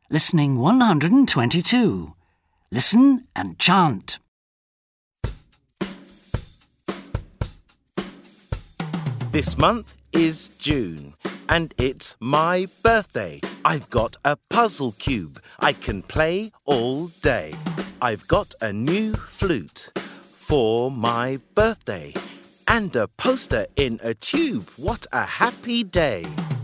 Listening 122. Listen and chant. This month is June, and it's my birthday. I've got a puzzle cube I can play all day. I've got a new flute for my birthday, and a poster in a tube. What a happy day!